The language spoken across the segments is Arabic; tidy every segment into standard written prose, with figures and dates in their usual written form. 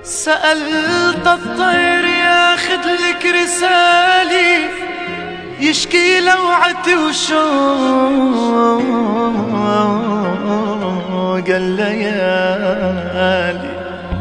سألت الطير ياخد لك رسالي، يشكي لوعتي وشوق الليالي.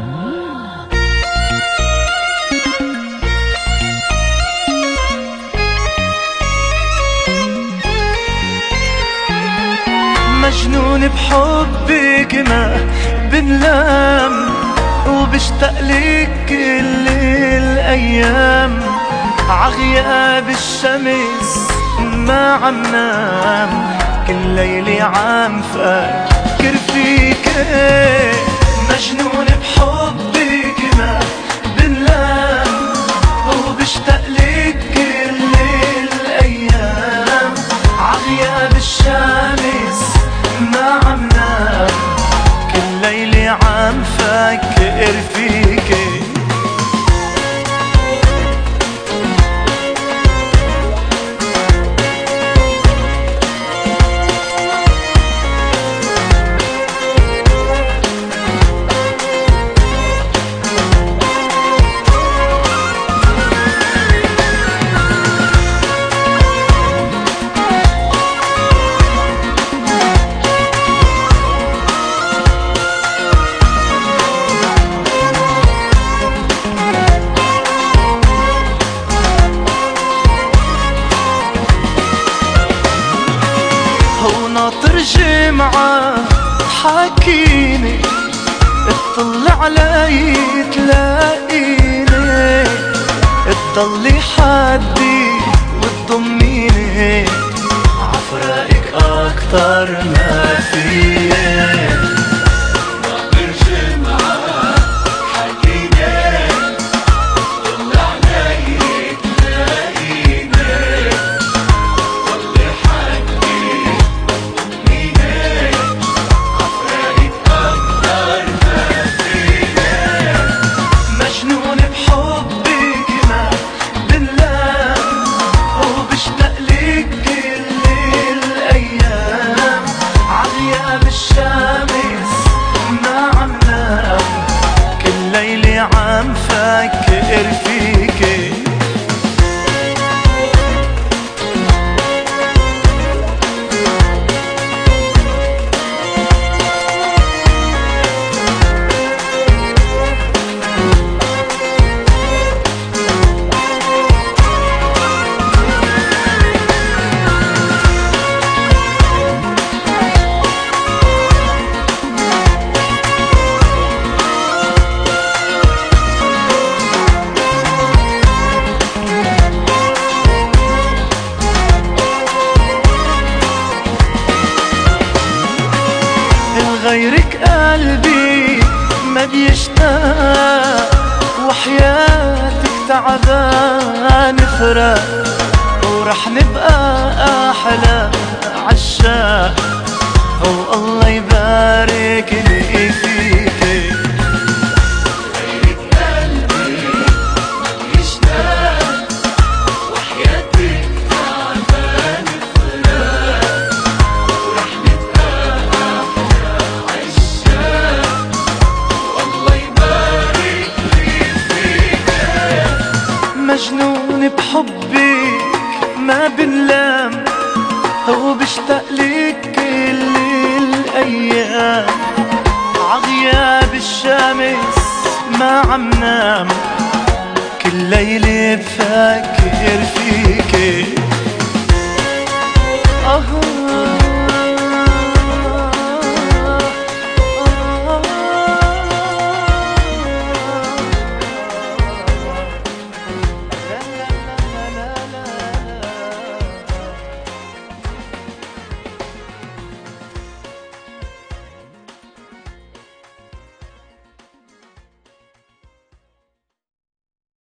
مجنون بحبك ما بنلام، وبشتاق لك كل الأيام، عغياب الشمس ما عم نام، كل ليلة عم فكر فيك. مجنون بحبك ما بنلام، وبشتاق لك كل الأيام، عغياب الشمس ما عم نام، كل ليلة عم فكر فيك. ناطر جمعة حكيني، اطلع علي تلاقيني، تضلي حدي وتضميني، عفراقك أكتر ما فيني. ناطر جمعة حكيني، اطلع علي تلاقيني، عم فكر فيكي. غيرك قلبي ما بيشتاق، وحياتك تعبان فراق، ورح نبقى أحلى عشاق، والله يبارك لي فيكي. غيرك قلبي ما بيشتاق، وحياتك تعبان فراق، ورح نبقى مجنون بحبك ما بنلام، وبشتاق لك كل الأيام، عغياب الشمس ما عم نام، كل ليلة بفكر فيكي.